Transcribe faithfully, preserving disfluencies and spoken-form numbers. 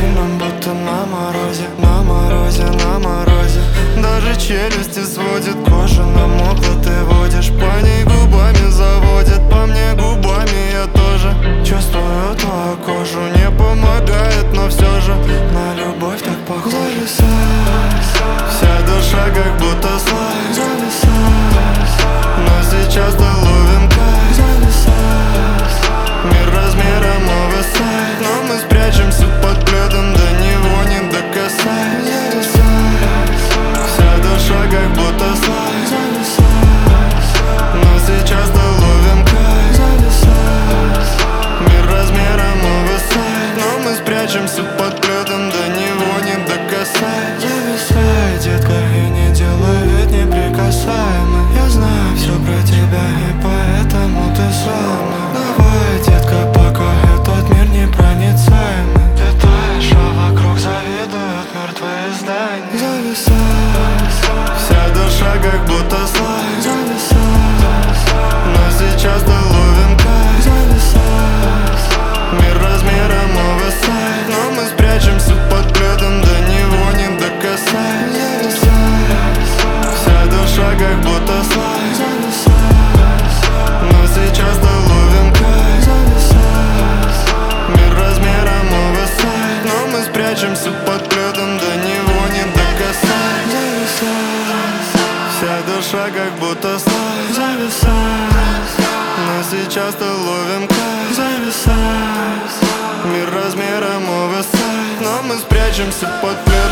сильным, будто на морозе, на морозе, на морозе. Даже челюсти сводит, кожа намокла, ты водишь по ней губами, заводит по мне губами, я тоже чувствую твою кожу, не помогает, но все же на любовь так похоже. Зависай, вся душа как будто слайм. Зависай, но сейчас ты ловим кайф. Зависай, мир размером оверсайз, но мы спрячемся под пледом, до него не докасаясь. Зависай, вся душа как будто слайм. Зависай, но сейчас ты ловим кайф. Зависай, мир размером оверсайз, но мы спрячемся под пледом, до него не докасаясь. Зависай, детка, и не делай вид неприкасаемый. Я знаю все про тебя, и поэтому ты самая. Давай, детка, пока этот мир непроницаемый. Ты таешь, а вокруг завидуют мертвые здания. Зависай, вся душа как будто слайм. Зависай, но сейчас ты ловим кайф. Зависай, мир размером оверсайз, но мы спрячемся под пледом, до него не докасаясь. Зависай, вся душа как будто слайм. Зависай, но сейчас ты ловим кайф. Зависай, мир размером оверсайз, но мы спрячемся под пледом, до него не докасаясь. Зависай, вся душа как будто слайм. Зависай, но сейчас ты ловим кайф. Зависай, мир размером оверсайз, но мы спрячемся под пледом.